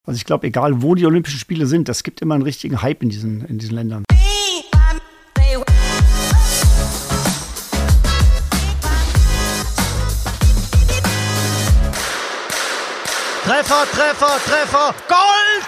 Also ich glaube, egal wo die Olympischen Spiele sind, das gibt immer einen richtigen Hype in diesen Ländern. Treffer, Treffer, Treffer, Gold!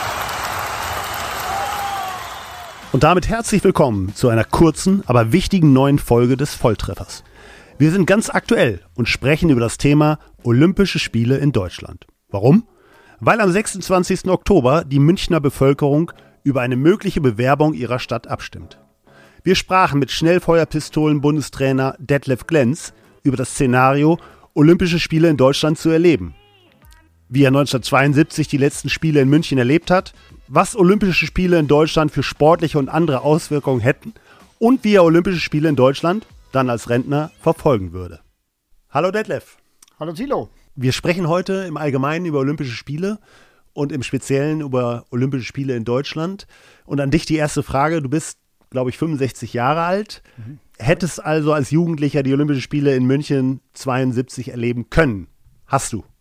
Und damit herzlich willkommen zu einer kurzen, aber wichtigen neuen Folge des Volltreffers. Wir sind ganz aktuell und sprechen über das Thema Olympische Spiele in Deutschland. Warum? Weil am 26. Oktober die Münchner Bevölkerung über eine mögliche Bewerbung ihrer Stadt abstimmt. Wir sprachen mit Schnellfeuerpistolen-Bundestrainer Detlef Glenz über das Szenario, Olympische Spiele in Deutschland zu erleben. Wie er 1972 die letzten Spiele in München erlebt hat, was Olympische Spiele in Deutschland für sportliche und andere Auswirkungen hätten und wie er Olympische Spiele in Deutschland dann als Rentner verfolgen würde. Hallo Detlef. Hallo Thilo. Wir sprechen heute im Allgemeinen über Olympische Spiele und im Speziellen über Olympische Spiele in Deutschland. Und an dich die erste Frage. Du bist, glaube ich, 65 Jahre alt. Hättest also als Jugendlicher die Olympischen Spiele in München 72 erleben können. Hast du?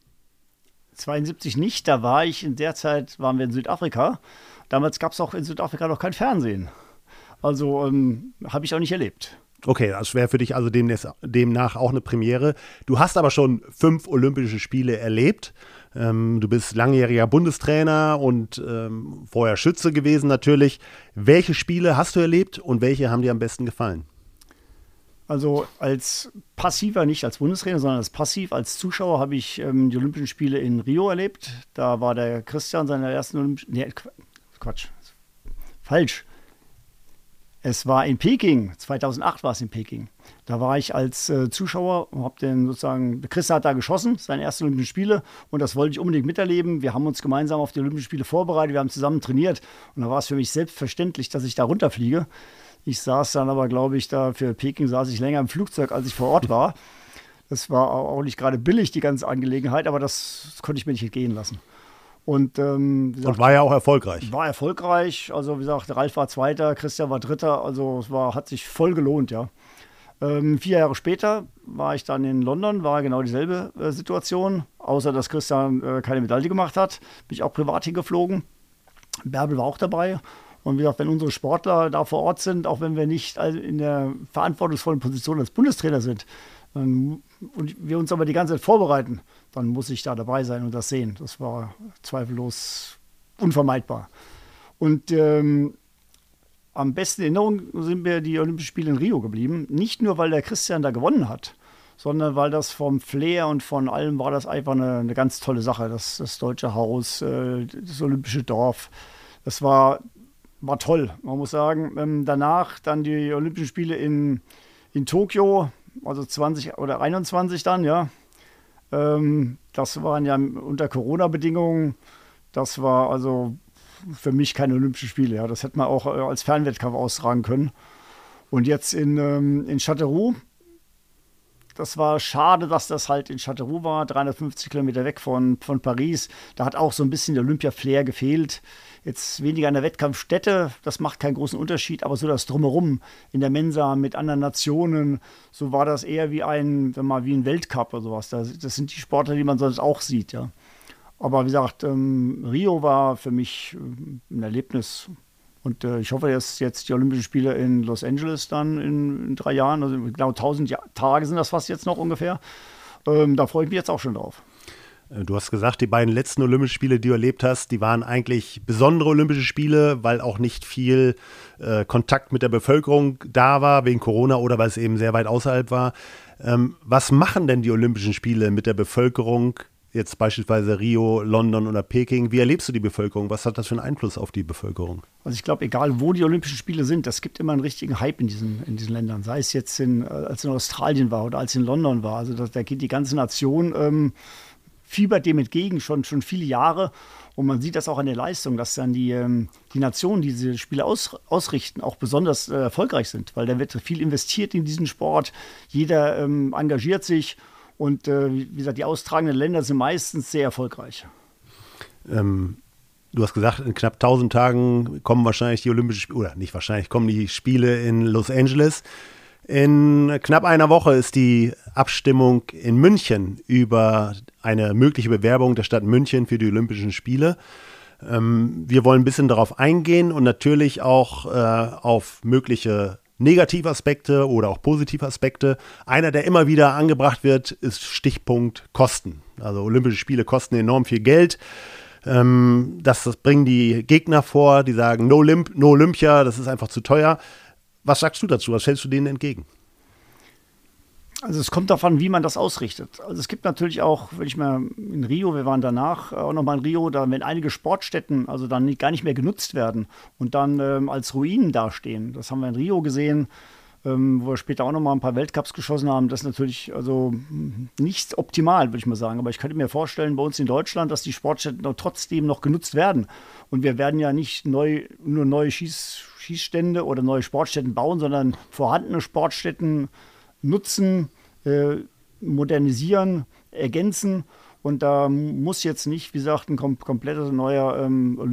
72 nicht, da war ich, in der Zeit waren wir in Südafrika. Damals gab es auch in Südafrika noch kein Fernsehen. Also habe ich auch nicht erlebt. Okay, das wäre für dich also demnach auch eine Premiere. Du hast aber schon 5 Olympische Spiele erlebt. Du bist langjähriger Bundestrainer und vorher Schütze gewesen natürlich. Welche Spiele hast du erlebt und welche haben dir am besten gefallen? Also als Passiver, nicht als Bundestrainer, sondern als Passiv, als Zuschauer habe ich die Olympischen Spiele in Rio erlebt. Da war der Christian seiner ersten Olympischen... Nee, Quatsch. Falsch. Es war in Peking, 2008 war es in Peking. Da war ich als Zuschauer und habe den sozusagen, Chris hat da geschossen, seine ersten Olympischen Spiele, und das wollte ich unbedingt miterleben. Wir haben uns gemeinsam auf die Olympischen Spiele vorbereitet, wir haben zusammen trainiert und da war es für mich selbstverständlich, dass ich da runterfliege. Ich saß dann aber, glaube ich, da für Peking saß ich länger im Flugzeug, als ich vor Ort war. Das war auch nicht gerade billig, die ganze Angelegenheit, aber das konnte ich mir nicht entgehen lassen. Und und war ja auch erfolgreich. War erfolgreich. Also wie gesagt, Ralf war Zweiter, Christian war Dritter. Also es hat sich voll gelohnt, ja. 4 Jahre später war ich dann in London, war genau dieselbe Situation. Außer, dass Christian keine Medaille gemacht hat, bin ich auch privat hingeflogen. Bärbel war auch dabei. Und wie gesagt, wenn unsere Sportler da vor Ort sind, auch wenn wir nicht in der verantwortungsvollen Position als Bundestrainer sind, und wir uns aber die ganze Zeit vorbereiten, dann muss ich da dabei sein und das sehen. Das war zweifellos unvermeidbar. Und am besten in Erinnerung sind mir die Olympischen Spiele in Rio geblieben. Nicht nur, weil der Christian da gewonnen hat, sondern weil das vom Flair und von allem war das einfach eine ganz tolle Sache. Das Deutsche Haus, das Olympische Dorf, das war toll. Man muss sagen, danach dann die Olympischen Spiele in Tokio, also 20 oder 21 dann, ja. Das waren ja unter Corona-Bedingungen. Das war also für mich keine Olympischen Spiele. Ja. Das hätte man auch als Fernwettkampf austragen können. Und jetzt in Châteauroux, das war schade, dass das halt in Châteauroux war, 350 Kilometer weg von Paris. Da hat auch so ein bisschen der Olympia-Flair gefehlt. Jetzt weniger an der Wettkampfstätte, das macht keinen großen Unterschied, aber so das Drumherum in der Mensa mit anderen Nationen, so war das eher wie ein Weltcup oder sowas. Das sind die Sportler, die man sonst auch sieht, ja. Aber wie gesagt, Rio war für mich ein Erlebnis. Und ich hoffe, dass jetzt die Olympischen Spiele in Los Angeles dann in 3 Jahren, also genau 1000 Tage sind das fast jetzt noch ungefähr. Da freue ich mich jetzt auch schon drauf. Du hast gesagt, die beiden letzten Olympischen Spiele, die du erlebt hast, die waren eigentlich besondere Olympische Spiele, weil auch nicht viel Kontakt mit der Bevölkerung da war, wegen Corona oder weil es eben sehr weit außerhalb war. Was machen denn die Olympischen Spiele mit der Bevölkerung, jetzt beispielsweise Rio, London oder Peking? Wie erlebst du die Bevölkerung? Was hat das für einen Einfluss auf die Bevölkerung? Also ich glaube, egal wo die Olympischen Spiele sind, das gibt immer einen richtigen Hype in diesen Ländern. Sei es jetzt als in Australien war oder als in London war. Also da geht die ganze Nation fiebert dem entgegen schon viele Jahre. Und man sieht das auch an der Leistung, dass dann die Nationen, die diese Spiele ausrichten, auch besonders erfolgreich sind. Weil da wird viel investiert in diesen Sport. Jeder engagiert sich. Und wie gesagt, die austragenden Länder sind meistens sehr erfolgreich. Du hast gesagt, in knapp 1000 Tagen kommen wahrscheinlich die Olympischen Spiele, oder nicht wahrscheinlich, kommen die Spiele in Los Angeles. In knapp einer Woche ist die Abstimmung in München über eine mögliche Bewerbung der Stadt München für die Olympischen Spiele. Wir wollen ein bisschen darauf eingehen und natürlich auch auf mögliche Negativaspekte oder auch Positivaspekte. Einer, der immer wieder angebracht wird, ist Stichpunkt Kosten. Also Olympische Spiele kosten enorm viel Geld. Das bringen die Gegner vor, die sagen, no Olympia, das ist einfach zu teuer. Was sagst du dazu? Was stellst du denen entgegen? Also es kommt darauf an, wie man das ausrichtet. Also es gibt natürlich auch, wenn ich mal in Rio, wir waren danach auch nochmal in Rio, da wenn einige Sportstätten also dann gar nicht mehr genutzt werden und dann als Ruinen dastehen. Das haben wir in Rio gesehen, wo wir später auch nochmal ein paar Weltcups geschossen haben. Das ist natürlich also nicht optimal, würde ich mal sagen. Aber ich könnte mir vorstellen, bei uns in Deutschland, dass die Sportstätten trotzdem noch genutzt werden. Und wir werden ja nicht nur neue Schießstände oder neue Sportstätten bauen, sondern vorhandene Sportstätten nutzen, modernisieren, ergänzen. Und da muss jetzt nicht, wie gesagt, ein komplettes neuer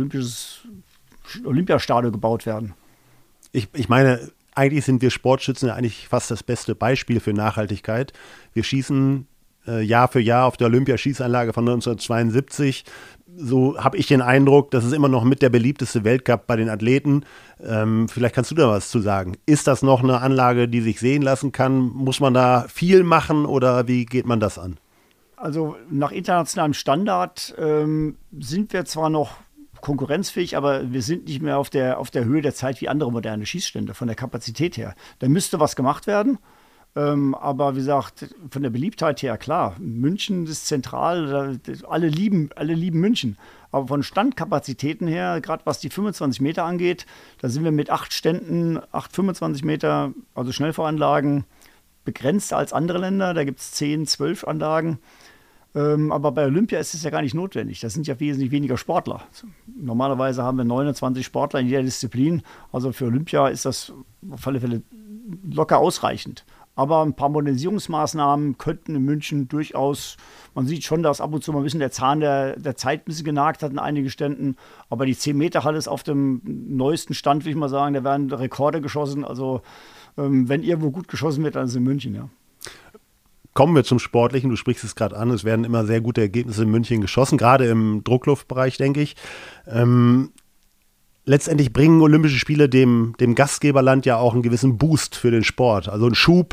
Olympiastadion gebaut werden. Ich meine, eigentlich sind wir Sportschützen ja eigentlich fast das beste Beispiel für Nachhaltigkeit. Wir schießen Jahr für Jahr auf der Olympiaschießanlage von 1972. So habe ich den Eindruck, das ist immer noch mit der beliebteste Weltcup bei den Athleten. Vielleicht kannst du da was zu sagen. Ist das noch eine Anlage, die sich sehen lassen kann? Muss man da viel machen oder wie geht man das an? Also nach internationalem Standard sind wir zwar noch konkurrenzfähig, aber wir sind nicht mehr auf der Höhe der Zeit wie andere moderne Schießstände, von der Kapazität her. Da müsste was gemacht werden. Aber wie gesagt, von der Beliebtheit her, klar, München ist zentral, alle lieben München. Aber von Standkapazitäten her, gerade was die 25 Meter angeht, da sind wir mit 8 Ständen, 25 Meter, also Schnellfahranlagen, begrenzt als andere Länder. Da gibt es 10, 12 Anlagen. Aber bei Olympia ist es ja gar nicht notwendig. Das sind ja wesentlich weniger Sportler. Normalerweise haben wir 29 Sportler in jeder Disziplin. Also für Olympia ist das auf alle Fälle locker ausreichend. Aber ein paar Modernisierungsmaßnahmen könnten in München durchaus, man sieht schon, dass ab und zu mal ein bisschen der Zahn der Zeit ein bisschen genagt hat in einigen Ständen. Aber die 10-Meter-Halle ist auf dem neuesten Stand, will ich mal sagen. Da werden Rekorde geschossen. Also wenn irgendwo gut geschossen wird, dann ist es in München, ja. Kommen wir zum Sportlichen. Du sprichst es gerade an. Es werden immer sehr gute Ergebnisse in München geschossen, gerade im Druckluftbereich, denke ich. Letztendlich bringen Olympische Spiele dem Gastgeberland ja auch einen gewissen Boost für den Sport, also einen Schub.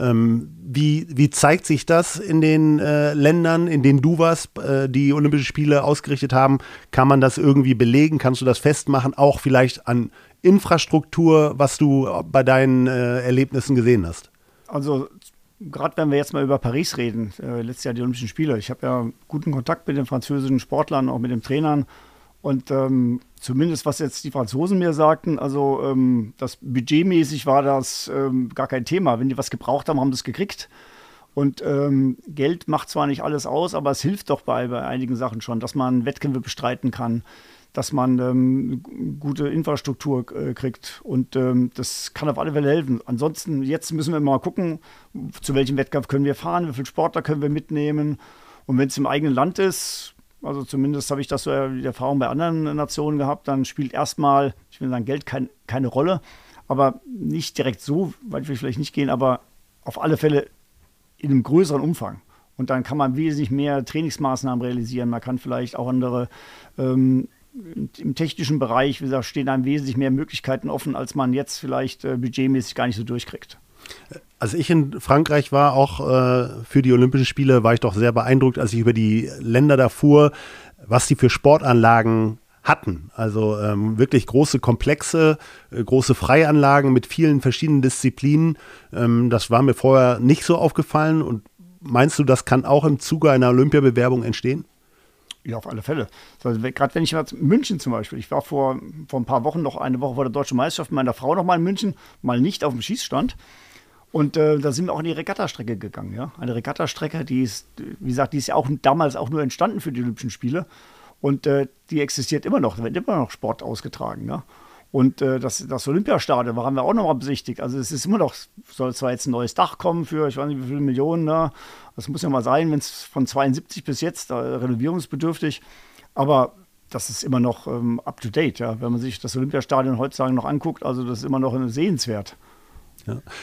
Wie zeigt sich das in den Ländern, in denen du warst, die Olympische Spiele ausgerichtet haben? Kann man das irgendwie belegen? Kannst du das festmachen? Auch vielleicht an Infrastruktur, was du bei deinen Erlebnissen gesehen hast? Also gerade wenn wir jetzt mal über Paris reden, letztes Jahr die Olympischen Spiele. Ich habe ja guten Kontakt mit den französischen Sportlern, auch mit den Trainern. Und zumindest was jetzt die Franzosen mir sagten, also das budgetmäßig war das gar kein Thema. Wenn die was gebraucht haben, haben sie es gekriegt. Und Geld macht zwar nicht alles aus, aber es hilft doch bei einigen Sachen schon, dass man Wettkämpfe bestreiten kann, dass man gute Infrastruktur kriegt. Und das kann auf alle Fälle helfen. Ansonsten, jetzt müssen wir mal gucken, zu welchem Wettkampf können wir fahren, wie viele Sportler können wir mitnehmen. Und wenn es im eigenen Land ist, also zumindest habe ich das so die Erfahrung bei anderen Nationen gehabt, dann spielt erstmal, ich will sagen, Geld keine Rolle, aber nicht direkt so, weit will ich vielleicht nicht gehen, aber auf alle Fälle in einem größeren Umfang. Und dann kann man wesentlich mehr Trainingsmaßnahmen realisieren. Man kann vielleicht auch andere, im technischen Bereich, wie gesagt, stehen einem wesentlich mehr Möglichkeiten offen, als man jetzt vielleicht budgetmäßig gar nicht so durchkriegt. Als ich in Frankreich war, auch für die Olympischen Spiele, war ich doch sehr beeindruckt, als ich über die Länder da fuhr, was die für Sportanlagen hatten. Also wirklich große Komplexe, große Freianlagen mit vielen verschiedenen Disziplinen. Das war mir vorher nicht so aufgefallen. Und meinst du, das kann auch im Zuge einer Olympiabewerbung entstehen? Ja, auf alle Fälle. Also, gerade wenn ich mal München zum Beispiel, ich war vor ein paar Wochen, noch eine Woche vor der Deutschen Meisterschaft mit meiner Frau noch mal in München, mal nicht auf dem Schießstand. Und da sind wir auch in die Regattastrecke gegangen. Ja? Eine Regattastrecke, die ist, wie gesagt, die ist ja auch damals auch nur entstanden für die Olympischen Spiele. Und die existiert immer noch, da wird immer noch Sport ausgetragen. Ja? Und das Olympiastadion haben wir auch noch mal besichtigt. Also es ist immer noch, soll zwar jetzt ein neues Dach kommen für, ich weiß nicht wie viele Millionen, ne? Das muss ja mal sein, wenn es von 72 bis jetzt renovierungsbedürftig. Aber das ist immer noch up to date, ja? Wenn man sich das Olympiastadion heutzutage noch anguckt. Also das ist immer noch sehenswert. Ja.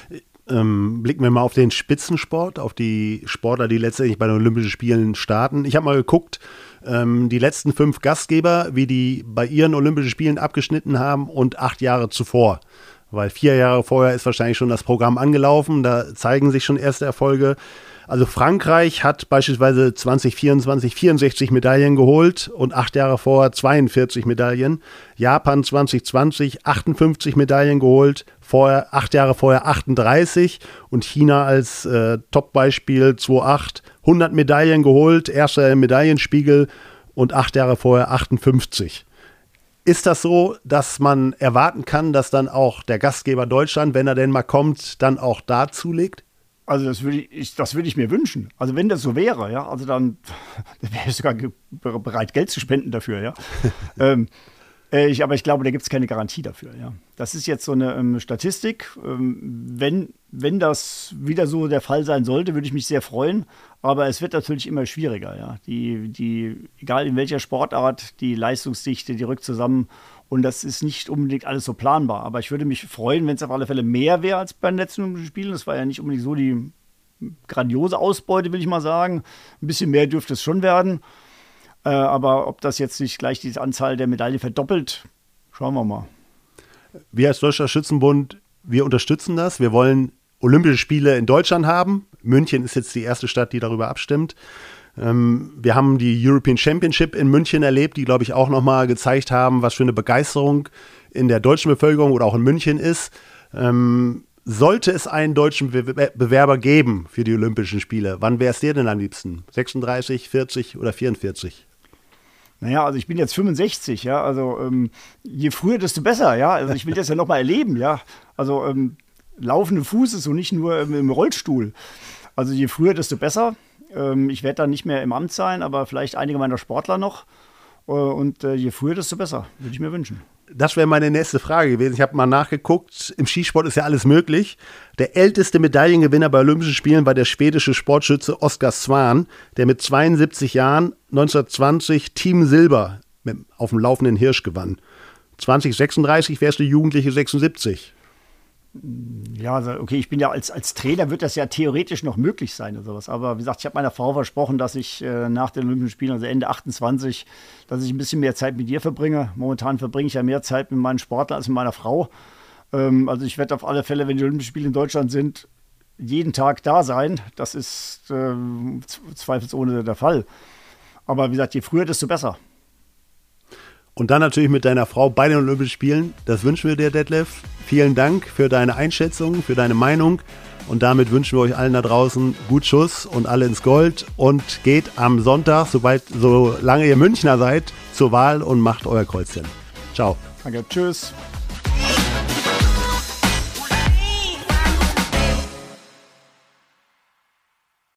Blicken wir mal auf den Spitzensport, auf die Sportler, die letztendlich bei den Olympischen Spielen starten. Ich habe mal geguckt, die letzten 5 Gastgeber, wie die bei ihren Olympischen Spielen abgeschnitten haben und 8 Jahre zuvor. Weil 4 Jahre vorher ist wahrscheinlich schon das Programm angelaufen, da zeigen sich schon erste Erfolge. Also Frankreich hat beispielsweise 2024 64 Medaillen geholt und 8 Jahre vorher 42 Medaillen. Japan 2020 58 Medaillen geholt, 8 Jahre vorher 38 und China als Top-Beispiel 2008 100 Medaillen geholt, erster im Medaillenspiegel und 8 Jahre vorher 58. Ist das so, dass man erwarten kann, dass dann auch der Gastgeber Deutschland, wenn er denn mal kommt, dann auch da zulegt? Also das würde ich mir wünschen. Also wenn das so wäre, ja, also dann wäre ich sogar bereit, Geld zu spenden dafür, ja. Aber ich glaube, da gibt es keine Garantie dafür, ja. Das ist jetzt so eine Statistik. Wenn das wieder so der Fall sein sollte, würde ich mich sehr freuen. Aber es wird natürlich immer schwieriger, ja. Egal in welcher Sportart, die Leistungsdichte, die rückt zusammen. Und das ist nicht unbedingt alles so planbar. Aber ich würde mich freuen, wenn es auf alle Fälle mehr wäre als bei den letzten Olympischen Spielen. Das war ja nicht unbedingt so die grandiose Ausbeute, will ich mal sagen. Ein bisschen mehr dürfte es schon werden. Aber ob das jetzt nicht gleich die Anzahl der Medaillen verdoppelt, schauen wir mal. Wir als Deutscher Schützenbund, wir unterstützen das. Wir wollen Olympische Spiele in Deutschland haben. München ist jetzt die erste Stadt, die darüber abstimmt. Wir haben die European Championship in München erlebt, die, glaube ich, auch nochmal gezeigt haben, was für eine Begeisterung in der deutschen Bevölkerung oder auch in München ist. Sollte es einen deutschen Bewerber geben für die Olympischen Spiele, wann wäre es dir denn am liebsten? 36, 40 oder 44? Naja, also ich bin jetzt 65, ja, also je früher, desto besser, ja, also ich will das ja nochmal erleben, ja, also laufende Fußes und nicht nur im Rollstuhl. Also je früher, desto besser. Ich werde dann nicht mehr im Amt sein, aber vielleicht einige meiner Sportler noch. Und je früher, desto besser, würde ich mir wünschen. Das wäre meine nächste Frage gewesen. Ich habe mal nachgeguckt, im Skisport ist ja alles möglich. Der älteste Medaillengewinner bei Olympischen Spielen war der schwedische Sportschütze Oskar Swan, der mit 72 Jahren 1920 Team Silber auf dem laufenden Hirsch gewann. 2036 wärst du Jugendliche 76. Ja, also okay, ich bin ja als Trainer, wird das ja theoretisch noch möglich sein oder sowas. Aber wie gesagt, ich habe meiner Frau versprochen, dass ich nach den Olympischen Spielen, also Ende 28, dass ich ein bisschen mehr Zeit mit ihr verbringe. Momentan verbringe ich ja mehr Zeit mit meinen Sportlern als mit meiner Frau. Also ich werde auf alle Fälle, wenn die Olympischen Spiele in Deutschland sind, jeden Tag da sein. Das ist zweifelsohne der Fall. Aber wie gesagt, je früher, desto besser. Und dann natürlich mit deiner Frau bei den Olympischen Spielen. Das wünschen wir dir, Detlef. Vielen Dank für deine Einschätzung, für deine Meinung. Und damit wünschen wir euch allen da draußen gut Schuss und alle ins Gold. Und geht am Sonntag, solange ihr Münchner seid, zur Wahl und macht euer Kreuzchen. Ciao. Danke, tschüss.